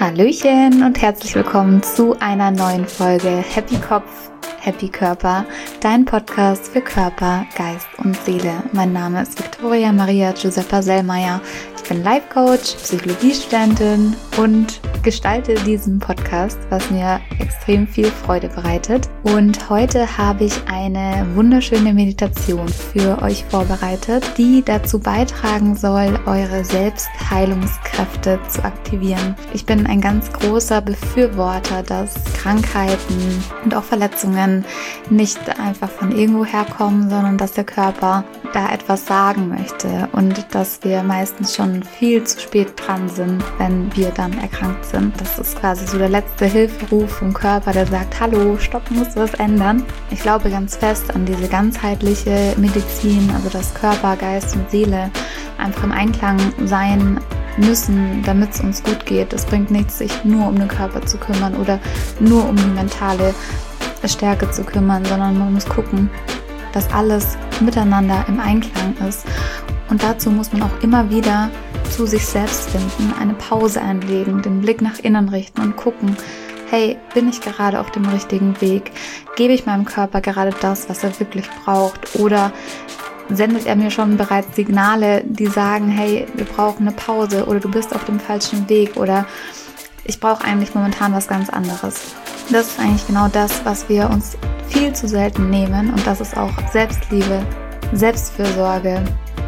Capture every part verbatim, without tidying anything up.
Hallöchen und herzlich willkommen zu einer neuen Folge Happy Kopf, Happy Körper, dein Podcast für Körper, Geist und Seele. Mein Name ist Victoria Maria Giuseppa Sellmeier. Ich bin Life Coach, Psychologiestudentin und gestalte diesen Podcast, was mir extrem viel Freude bereitet. Und heute habe ich eine wunderschöne Meditation für euch vorbereitet, die dazu beitragen soll, eure Selbstheilungskräfte zu aktivieren. Ich bin ein ganz großer Befürworter, dass Krankheiten und auch Verletzungen nicht einfach von irgendwo herkommen, sondern dass der Körper da etwas sagen möchte und dass wir meistens schon viel zu spät dran sind, wenn wir dann erkrankt sind. Das ist quasi so der letzte Hilferuf vom Körper, der sagt, hallo, stopp, muss was ändern. Ich glaube ganz fest an diese ganzheitliche Medizin, also dass Körper, Geist und Seele einfach im Einklang sein müssen, damit es uns gut geht. Es bringt nichts, sich nur um den Körper zu kümmern oder nur um die mentale Stärke zu kümmern, sondern man muss gucken, dass alles miteinander im Einklang ist. Und dazu muss man auch immer wieder zu sich selbst finden, eine Pause einlegen, den Blick nach innen richten und gucken, hey, bin ich gerade auf dem richtigen Weg? Gebe ich meinem Körper gerade das, was er wirklich braucht? Oder sendet er mir schon bereits Signale, die sagen, hey, wir brauchen eine Pause oder du bist auf dem falschen Weg oder ich brauche eigentlich momentan was ganz anderes. Das ist eigentlich genau das, was wir uns viel zu selten nehmen und das ist auch Selbstliebe, Selbstfürsorge.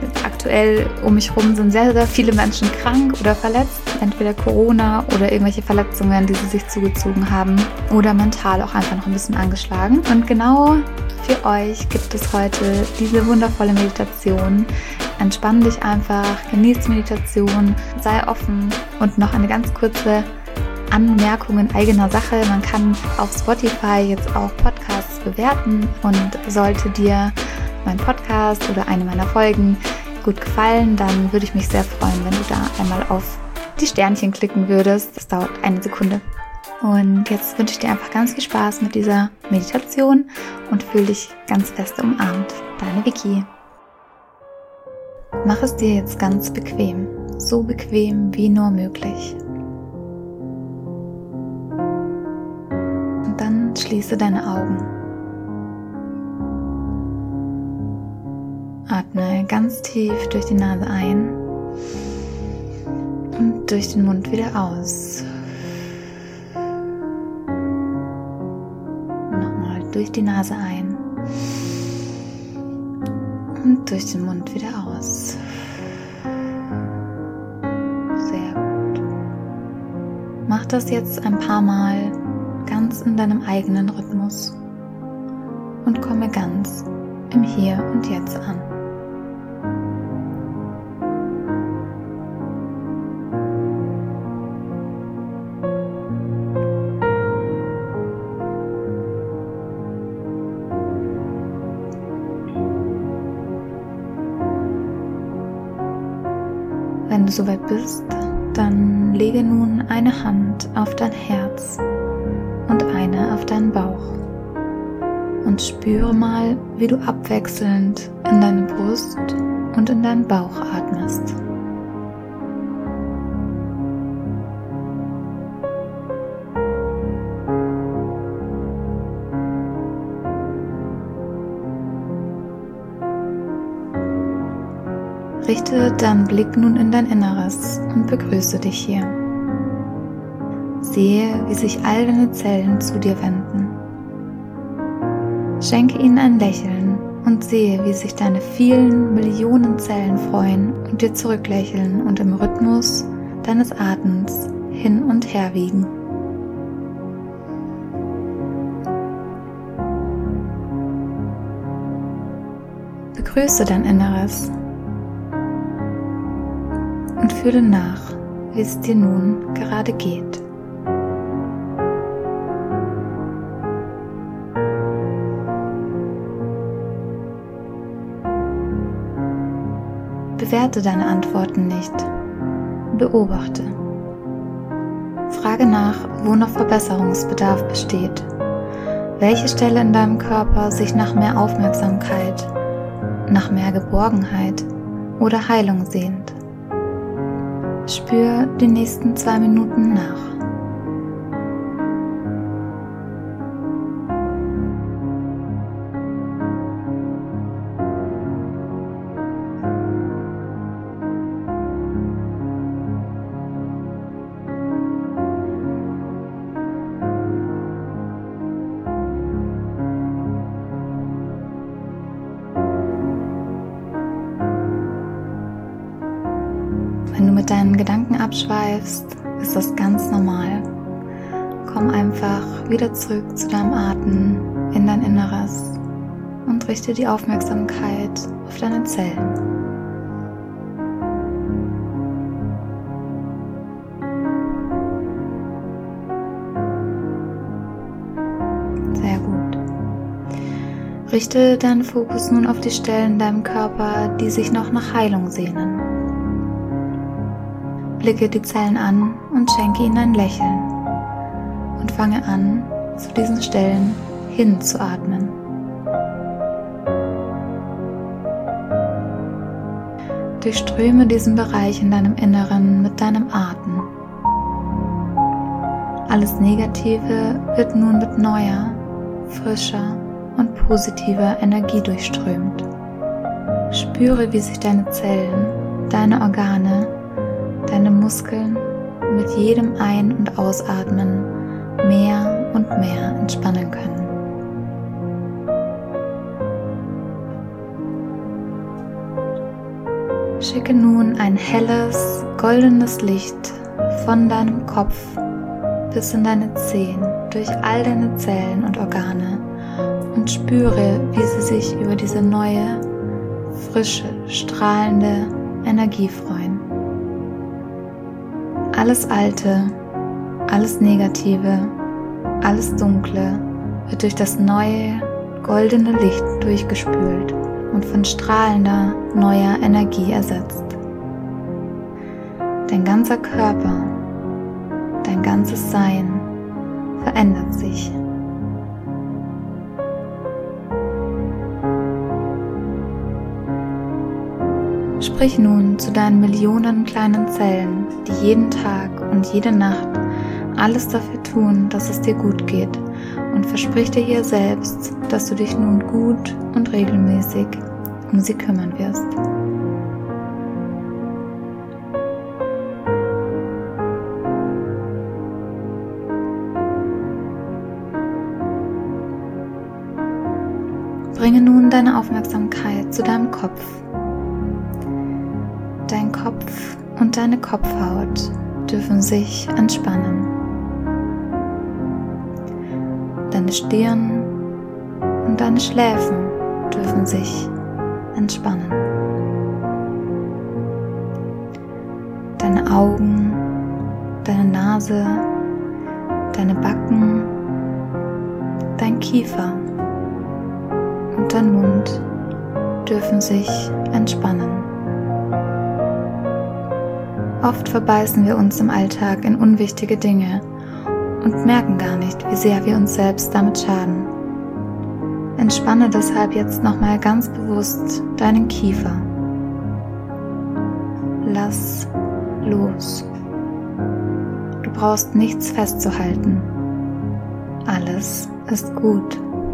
Aktuell um mich herum sind sehr, sehr viele Menschen krank oder verletzt, entweder Corona oder irgendwelche Verletzungen, die sie sich zugezogen haben oder mental auch einfach noch ein bisschen angeschlagen. Und genau für euch gibt es heute diese wundervolle Meditation. Entspann dich einfach, genieß die Meditation, sei offen und noch eine ganz kurze Anmerkung in eigener Sache. Man kann auf Spotify jetzt auch Podcasts bewerten und sollte dir mein Podcast oder eine meiner Folgen gut gefallen, dann würde ich mich sehr freuen, wenn du da einmal auf die Sternchen klicken würdest. Das dauert eine Sekunde. Und jetzt wünsche ich dir einfach ganz viel Spaß mit dieser Meditation und fühle dich ganz fest umarmt. Deine Vicky. Mach es dir jetzt ganz bequem, so bequem wie nur möglich. Und dann schließe deine Augen. Atme ganz tief durch die Nase ein und durch den Mund wieder aus. Nochmal durch die Nase ein und durch den Mund wieder aus. Sehr gut. Mach das jetzt ein paar Mal ganz in deinem eigenen Rhythmus und komme ganz im Hier und Jetzt an. Wenn du soweit bist, dann lege nun eine Hand auf dein Herz und eine auf deinen Bauch und spüre mal, wie du abwechselnd in deine Brust und in deinen Bauch atmest. Richte deinen Blick nun in dein Inneres und begrüße dich hier. Sehe, wie sich all deine Zellen zu dir wenden. Schenke ihnen ein Lächeln und sehe, wie sich deine vielen Millionen Zellen freuen und dir zurücklächeln und im Rhythmus deines Atems hin und her wiegen. Begrüße dein Inneres und fühle nach, wie es dir nun gerade geht. Bewerte deine Antworten nicht, beobachte. Frage nach, wo noch Verbesserungsbedarf besteht, welche Stelle in deinem Körper sich nach mehr Aufmerksamkeit, nach mehr Geborgenheit oder Heilung sehnt. Spür die nächsten zwei Minuten nach. Wenn du mit deinen Gedanken abschweifst, ist das ganz normal. Komm einfach wieder zurück zu deinem Atem, in dein Inneres und richte die Aufmerksamkeit auf deine Zellen. Sehr gut. Richte deinen Fokus nun auf die Stellen in deinem Körper, die sich noch nach Heilung sehnen. Blicke die Zellen an und schenke ihnen ein Lächeln und fange an, zu diesen Stellen hinzuatmen. Durchströme diesen Bereich in deinem Inneren mit deinem Atem. Alles Negative wird nun mit neuer, frischer und positiver Energie durchströmt. Spüre, wie sich deine Zellen, deine Organe, deine Muskeln mit jedem Ein- und Ausatmen mehr und mehr entspannen können. Schicke nun ein helles, goldenes Licht von deinem Kopf bis in deine Zehen durch all deine Zellen und Organe und spüre, wie sie sich über diese neue, frische, strahlende Energie freuen. Alles Alte, alles Negative, alles Dunkle wird durch das neue, goldene Licht durchgespült und von strahlender, neuer Energie ersetzt. Dein ganzer Körper, dein ganzes Sein verändert sich. Sprich nun zu deinen Millionen kleinen Zellen, die jeden Tag und jede Nacht alles dafür tun, dass es dir gut geht, und versprich dir hier selbst, dass du dich nun gut und regelmäßig um sie kümmern wirst. Bringe nun deine Aufmerksamkeit zu deinem Kopf. Dein Kopf und deine Kopfhaut dürfen sich entspannen. Deine Stirn und deine Schläfen dürfen sich entspannen. Deine Augen, deine Nase, deine Backen, dein Kiefer und dein Mund dürfen sich entspannen. Oft verbeißen wir uns im Alltag in unwichtige Dinge und merken gar nicht, wie sehr wir uns selbst damit schaden. Entspanne deshalb jetzt nochmal ganz bewusst deinen Kiefer. Lass los. Du brauchst nichts festzuhalten. Alles ist gut.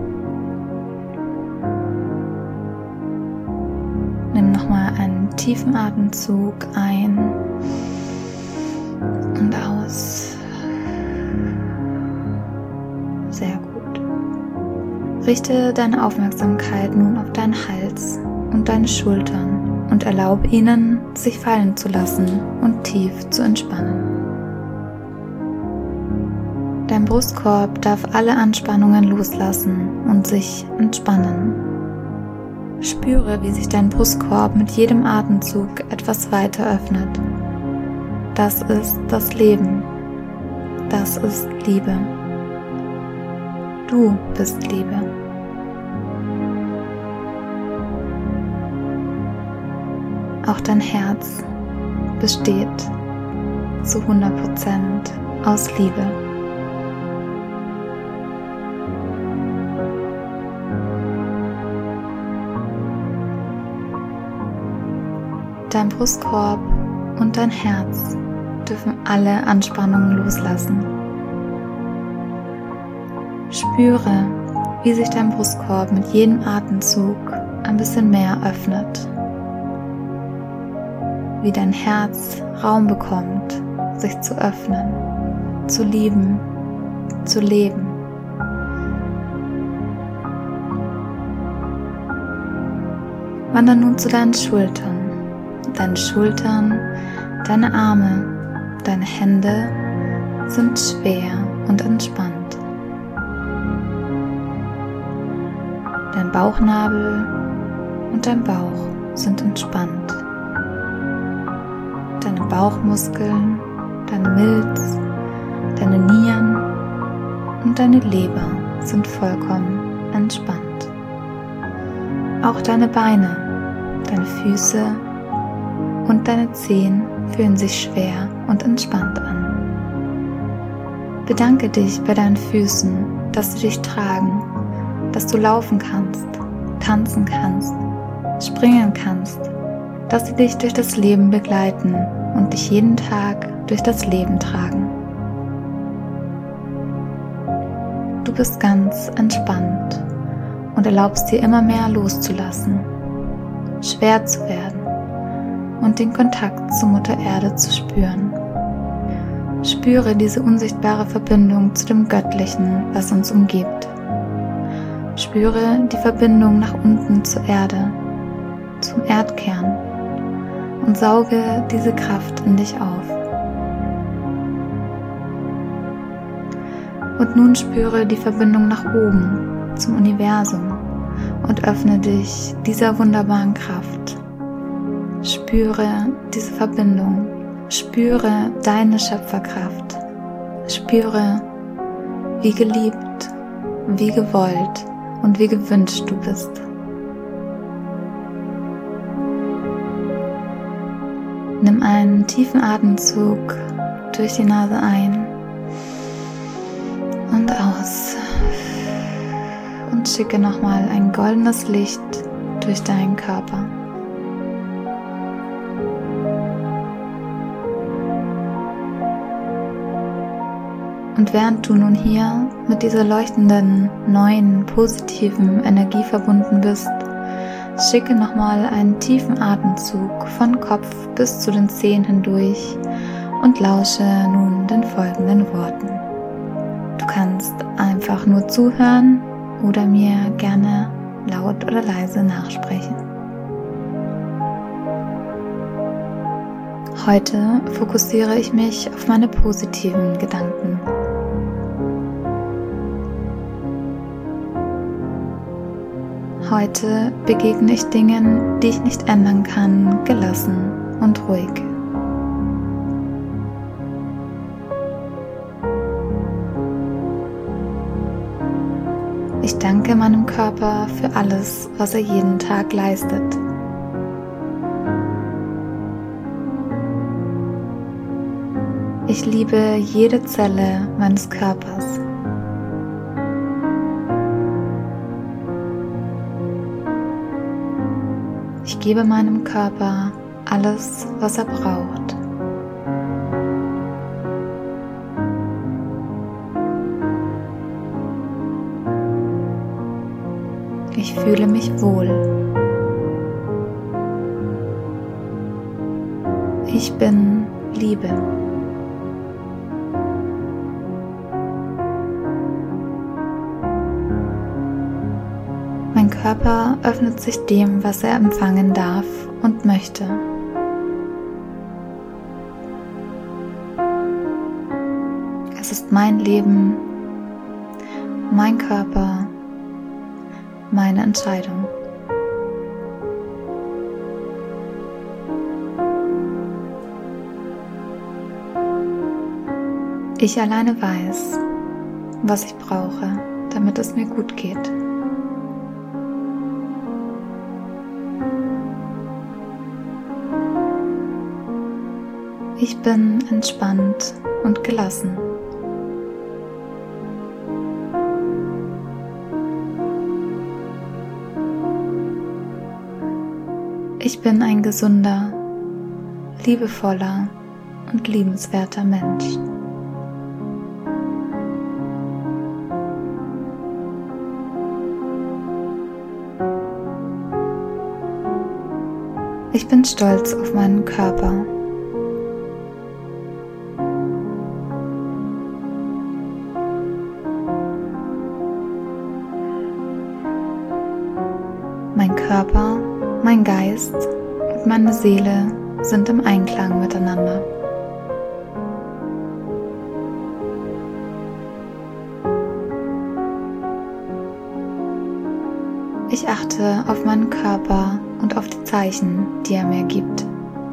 Nimm nochmal einen tiefen Atemzug ein und aus. Sehr gut. Richte deine Aufmerksamkeit nun auf deinen Hals und deine Schultern und erlaube ihnen, sich fallen zu lassen und tief zu entspannen. Dein Brustkorb darf alle Anspannungen loslassen und sich entspannen. Spüre, wie sich dein Brustkorb mit jedem Atemzug etwas weiter öffnet. Das ist das Leben. Das ist Liebe. Du bist Liebe. Auch dein Herz besteht zu hundert Prozent aus Liebe. Dein Brustkorb und dein Herz dürfen alle Anspannungen loslassen. Spüre, wie sich dein Brustkorb mit jedem Atemzug ein bisschen mehr öffnet. Wie dein Herz Raum bekommt, sich zu öffnen, zu lieben, zu leben. Wandere nun zu deinen Schultern. Deine Schultern, deine Arme, deine Hände sind schwer und entspannt. Dein Bauchnabel und dein Bauch sind entspannt. Deine Bauchmuskeln, deine Milz, deine Nieren und deine Leber sind vollkommen entspannt. Auch deine Beine, deine Füße und deine Zehen fühlen sich schwer und entspannt an. Bedanke dich bei deinen Füßen, dass sie dich tragen, dass du laufen kannst, tanzen kannst, springen kannst, dass sie dich durch das Leben begleiten und dich jeden Tag durch das Leben tragen. Du bist ganz entspannt und erlaubst dir immer mehr loszulassen, schwer zu werden und den Kontakt zur Mutter Erde zu spüren. Spüre diese unsichtbare Verbindung zu dem Göttlichen, was uns umgibt. Spüre die Verbindung nach unten zur Erde, zum Erdkern und sauge diese Kraft in dich auf. Und nun spüre die Verbindung nach oben zum Universum und öffne dich dieser wunderbaren Kraft. Spüre diese Verbindung, spüre deine Schöpferkraft, spüre, wie geliebt, wie gewollt und wie gewünscht du bist. Nimm einen tiefen Atemzug durch die Nase ein und aus und schicke nochmal ein goldenes Licht durch deinen Körper. Und während du nun hier mit dieser leuchtenden, neuen, positiven Energie verbunden bist, schicke nochmal einen tiefen Atemzug von Kopf bis zu den Zehen hindurch und lausche nun den folgenden Worten. Du kannst einfach nur zuhören oder mir gerne laut oder leise nachsprechen. Heute fokussiere ich mich auf meine positiven Gedanken. Heute begegne ich Dingen, die ich nicht ändern kann, gelassen und ruhig. Ich danke meinem Körper für alles, was er jeden Tag leistet. Ich liebe jede Zelle meines Körpers. Ich gebe meinem Körper alles, was er braucht. Ich fühle mich wohl. Ich bin Liebe. Mein Körper öffnet sich dem, was er empfangen darf und möchte. Es ist mein Leben, mein Körper, meine Entscheidung. Ich alleine weiß, was ich brauche, damit es mir gut geht. Ich bin entspannt und gelassen. Ich bin ein gesunder, liebevoller und liebenswerter Mensch. Ich bin stolz auf meinen Körper. Mein Körper, mein Geist und meine Seele sind im Einklang miteinander. Ich achte auf meinen Körper und auf die Zeichen, die er mir gibt.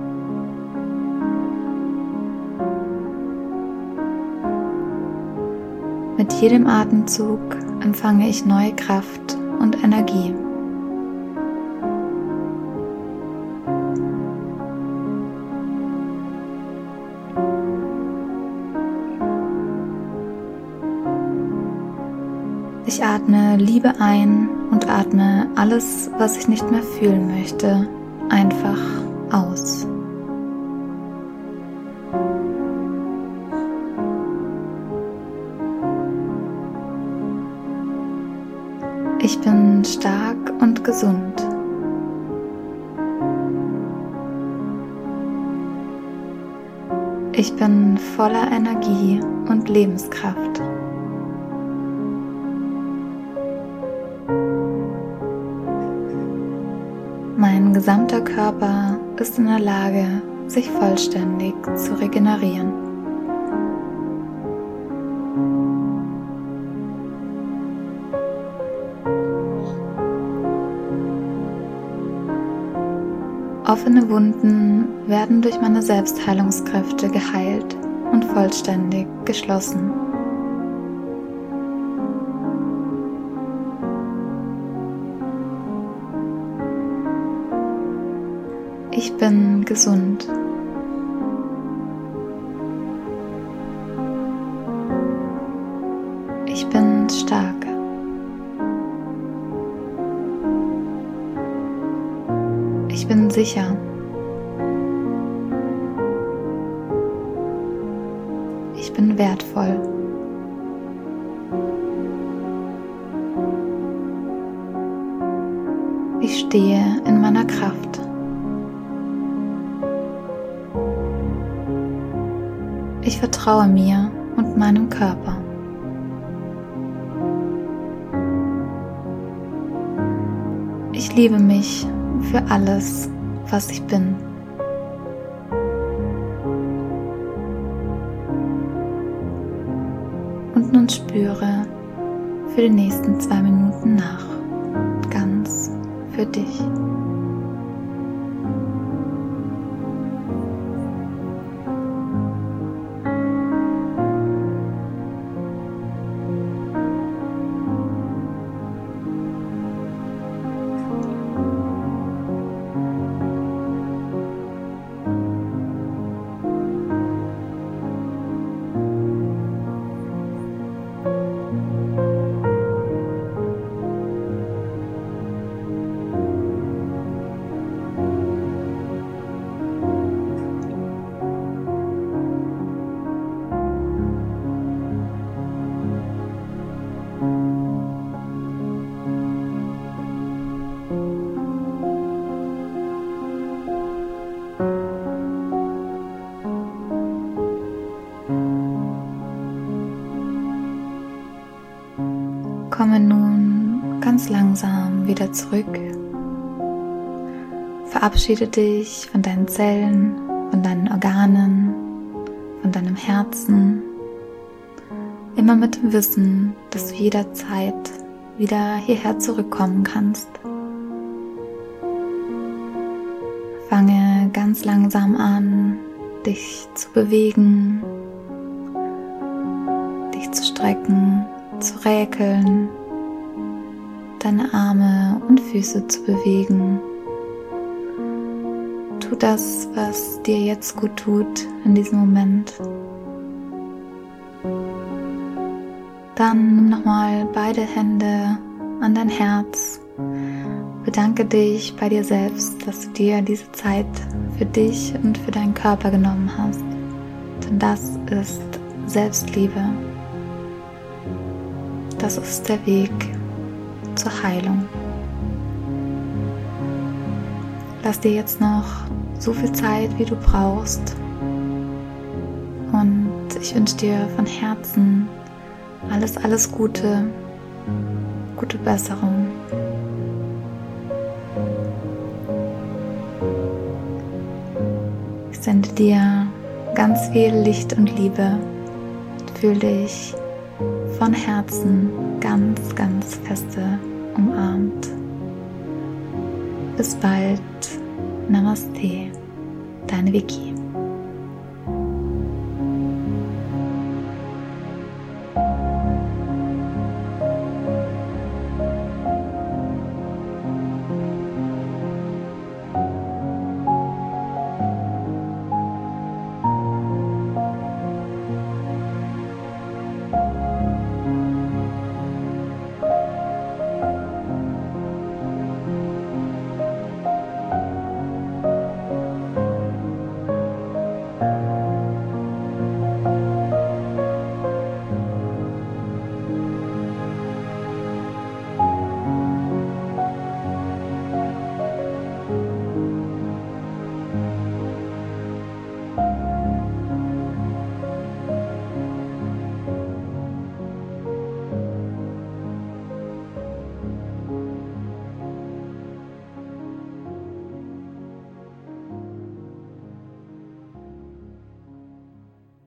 Mit jedem Atemzug empfange ich neue Kraft und Energie. Ich atme Liebe ein und atme alles, was ich nicht mehr fühlen möchte, einfach aus. Ich bin stark und gesund. Ich bin voller Energie und Lebenskraft. Mein gesamter Körper ist in der Lage, sich vollständig zu regenerieren. Offene Wunden werden durch meine Selbstheilungskräfte geheilt und vollständig geschlossen. Ich bin gesund. Ich bin stark. Ich bin sicher. Ich bin wertvoll. Ich stehe in meiner Kraft. Ich vertraue mir und meinem Körper. Ich liebe mich für alles, was ich bin. Und nun spüre für die nächsten zwei Minuten nach, ganz für dich. Komme nun ganz langsam wieder zurück. Verabschiede dich von deinen Zellen, von deinen Organen, von deinem Herzen. Immer mit dem Wissen, dass du jederzeit wieder hierher zurückkommen kannst. Fange ganz langsam an, dich zu bewegen, dich zu strecken, zu räkeln, deine Arme und Füße zu bewegen. Tu das, was dir jetzt gut tut in diesem Moment. Dann nimm nochmal beide Hände an dein Herz. Bedanke dich bei dir selbst, dass du dir diese Zeit für dich und für deinen Körper genommen hast. Denn das ist Selbstliebe. Das ist der Weg zur Heilung. Lass dir jetzt noch so viel Zeit, wie du brauchst. Und ich wünsche dir von Herzen alles, alles Gute, gute Besserung. Ich sende dir ganz viel Licht und Liebe. Fühl dich von Herzen ganz, ganz feste umarmt. Bis bald. Namaste, deine Vicky.